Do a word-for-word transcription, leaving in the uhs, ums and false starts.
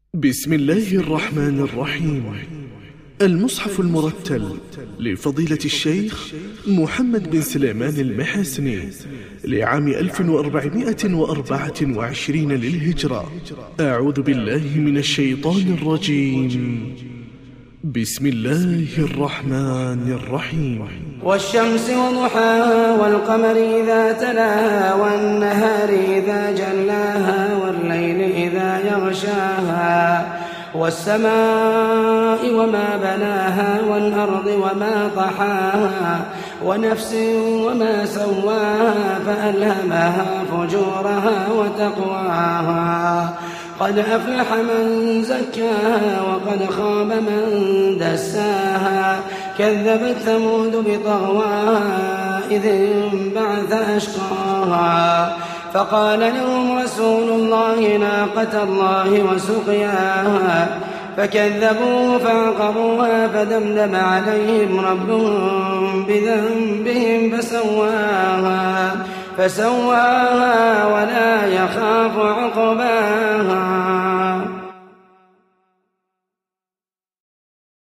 بسم الله الرحمن الرحيم. المصحف المرتل لفضيلة الشيخ محمد بن سليمان المحاسني لعام ألف وأربعمائة وأربعة وعشرين للهجرة. أعوذ بالله من الشيطان الرجيم. بسم الله الرحمن الرحيم. والشمس وضحاها والقمر إذا تلاها والنهار إذا جلاها والليل إذا يغشاها والسماء وما بناها والأرض وما طحاها ونفس وما سواها فألهمها فجورها وتقواها. قد أفلح من زكاها وقد خاب من دساها. كذبت ثمود بطغواها إذ انبعث أشقاها فقال لهم رسول الله ناقة الله وسقياها فكذبوه فعقروها فدمدم عليهم ربهم بذنبهم فسواها فسواها ولا يخاف عقباها.